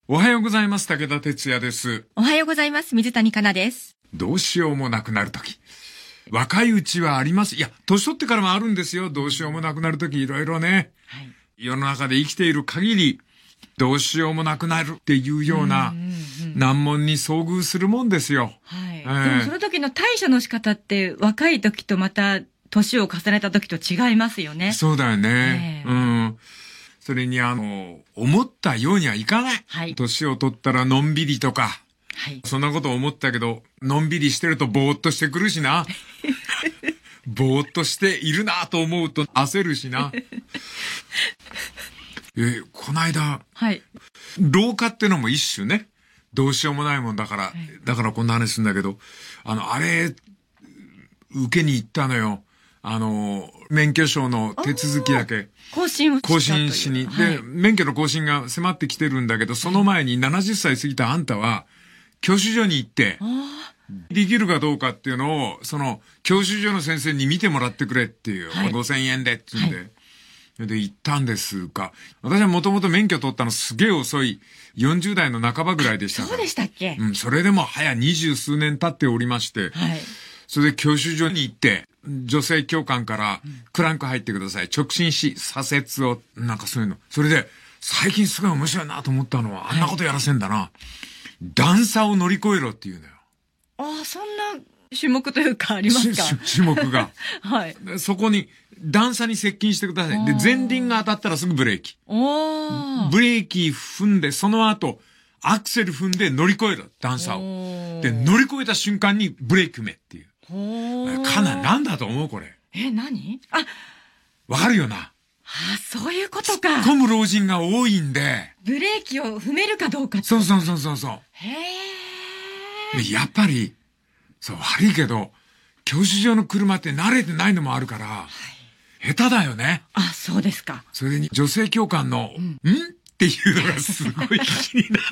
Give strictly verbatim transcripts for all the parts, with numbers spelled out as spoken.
おはようございます。武田哲也です。 おはようございます。水谷香奈です。 どうしようもなくなるとき。若いうちはあります。いや、年取ってからもあるんですよ。どうしようもなくなるとき、いろいろね、はい。世の中で生きている限り、どうしようもなくなるっていうような難問に遭遇するもんですよ。 はい。えー、でもその時の対処の仕方って若い時とまた年を重ねた時と違いますよね。 そうだよね。えー、うん。それにあの、思ったようにはいかない。はい。年を取ったらのんびりとか。はい。そんなこと思ったけど、のんびりしてるとぼーっとしてくるしな。ぼーっとしているなと思うと焦るしな。えー、この間。はい。老化ってのも一種ね。どうしようもないもんだから。はい、だからこんな話するんだけど、あの、あれ、受けに行ったのよ。あの、免許証の手続きだけ。 更新をしたという。 更新しに。はい、で、免許の更新が迫ってきてるんだけど、その前にななじゅっさい過ぎたあんたは、教習所に行って、できるかどうかっていうのを、その、教習所の先生に見てもらってくれっていう、はい、ごせんえんでって言うんで、はい、で、行ったんですが、私はもともと免許取ったのすげえ遅い、よんじゅうだいの半ばぐらいでしたから。 そうでしたっけ？ うん、それでも早二十数年経っておりまして、はい、それで教習所に行って、女性教官から、クランク入ってください。直進し、左折を、なんかそういうの。それで、最近すごい面白いなと思ったのは、あんなことやらせんだな。はい、段差を乗り越えろっていうのよ。 ああ、そんな種目というかありますか？ 種目が。 はい。 そこに、段差に接近してください。で、前輪が当たったらすぐブレーキ。 おブレーキ踏んで、その後、アクセル踏んで乗り越えろ、段差を。で、乗り越えた瞬間にブレーキ踏めっていう。かな、なんだと思うこれ。 え、何？あ、 わかるよな。ああ、そういうことか。 突っ込む老人が多いんで。 ブレーキを踏めるかどうかって。 そうそうそうそうそう。 へえ。やっぱり、そう、悪いけど、教習所の車って慣れてないのもあるから、はい、下手だよね。 あ、そうですか。 それに女性教官の、うん、んっていうのがすごい気になって。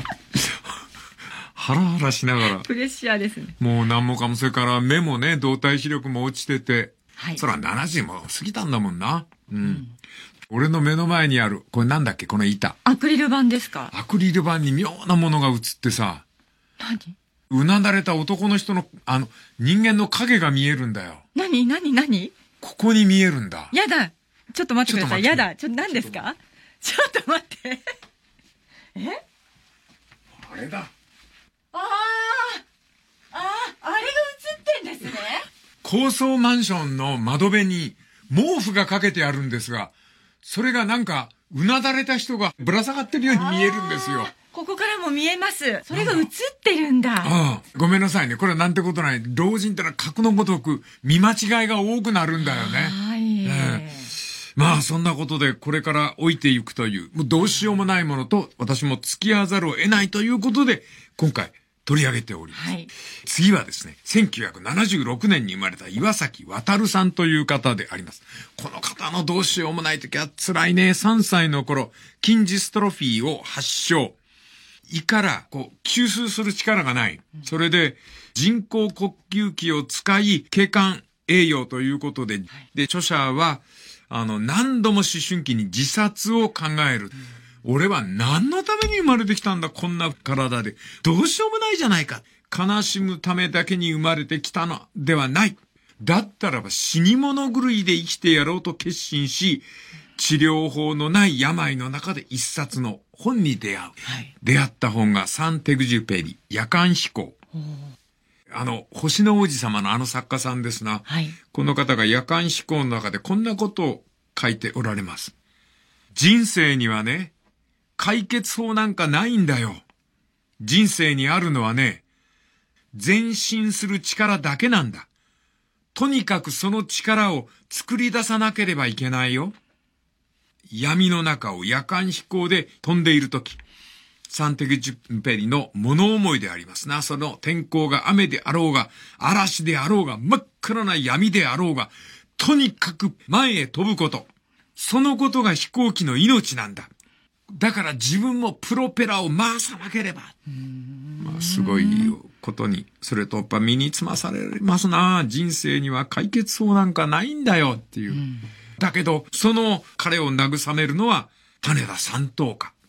ハラハラしながら。 プレッシャーですね。 もう何もかも、それから目もね、動体視力も落ちてて。はい。そらななじゅうも過ぎたんだもんな。うん。うん、俺の目の前にある、これなんだっけ、この板。 アクリル板ですか？ アクリル板に妙なものが映ってさ。 何？ うなだれた男の人の、あの、人間の影が見えるんだよ。 何何何？ ここに見えるんだ。 やだ。ちょっと待ってください。やだ。ちょっと何ですか？ちょっと待って。え？ あれだ。 ああ、ああ、あれが映ってんですね。 高層マンションの窓辺に毛布がかけてあるんですが、それがなんか、うなだれた人がぶら下がってるように見えるんですよ。 ここからも見えます。それが映ってるんだ。ああ、ごめんなさいね。これはなんてことない。老人ってのは格のごとく見間違いが多くなるんだよね。 はい。 えーまあそんなことでこれから置いていくという、もうどうしようもないものと私も付き合わざるを得ないということで今回取り上げております。はい、次はですね、せんきゅうひゃくななじゅうろくねんに生まれた岩崎渉さんという方であります。この方のどうしようもない時は辛いね。さんさいの頃、筋ジストロフィーを発症。胃からこう吸収する力がない。それで人工呼吸器を使い、経管栄養ということで、で、著者は、あの、何度も思春期に自殺を考える。うん、俺は何のために生まれてきたんだ、こんな体で。どうしようもないじゃないか。悲しむためだけに生まれてきたのではない。だったらば死に物狂いで生きてやろうと決心し、治療法のない病の中で一冊の本に出会う。はい、出会った本がサンテグジュペリ、夜間飛行。あの、星の王子様のあの作家さんですな。はい、この方が夜間飛行の中でこんなことを書いておられます。人生にはね、解決法なんかないんだよ。人生にあるのはね、前進する力だけなんだ。とにかくその力を作り出さなければいけないよ。闇の中を夜間飛行で飛んでいるとき、サンテグジュペリの物思いでありますな。その天候が雨であろうが、嵐であろうが、真っ暗な闇であろうが、とにかく前へ飛ぶこと。そのことが飛行機の命なんだ。だから自分もプロペラを回さなければ。まあ、すごいことに、それとやっぱ身につまされますな。人生には解決法なんかないんだよっていう。だけど、その彼を慰めるのは、種田三等家。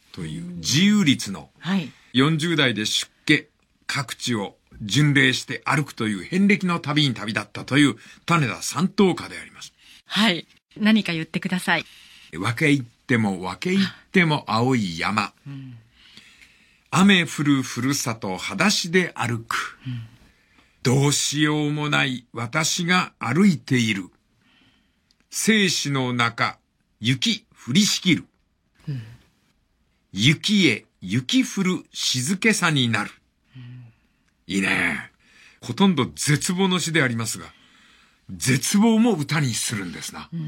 という自由律のよんじゅう代で出家、各地を巡礼して歩くという遍歴の旅に旅立ったという種田山頭火であります。 はい。何か言ってください。 分け入っても分け入っても青い山。うん、雨降るふるさと裸足で歩く。うん、どうしようもない私が歩いている。生死の中、雪降りしきる。うん、雪へ雪降る静けさになる。うん、いいね。ほとんど絶望の詩でありますが、絶望も歌にするんですな。うん、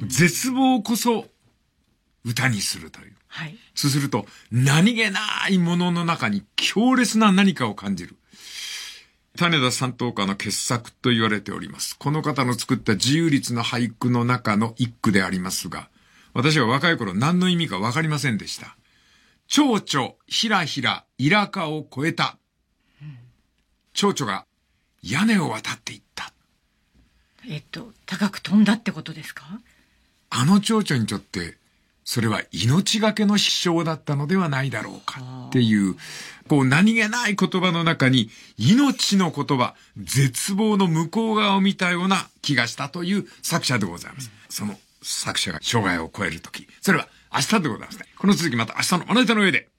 絶望こそ歌にするという。はい。そうすると、何気ないものの中に強烈な何かを感じる。種田山頭火の傑作と言われております。この方の作った自由律の俳句の中の一句でありますが、私は若い頃何の意味かわかりませんでした。蝶々ひらひらイラカを越えた。うん、蝶々が屋根を渡っていった。 えっと、高く飛んだってことですか？ あの蝶々にとって、それは命がけの飛翔だったのではないだろうかっていう、こう何気ない言葉の中に命の言葉、絶望の向こう側を見たような気がしたという作者でございます。うん、その作者が生涯を超えるとき、それは明日でございますね。この続きまた明日のまな板の上で。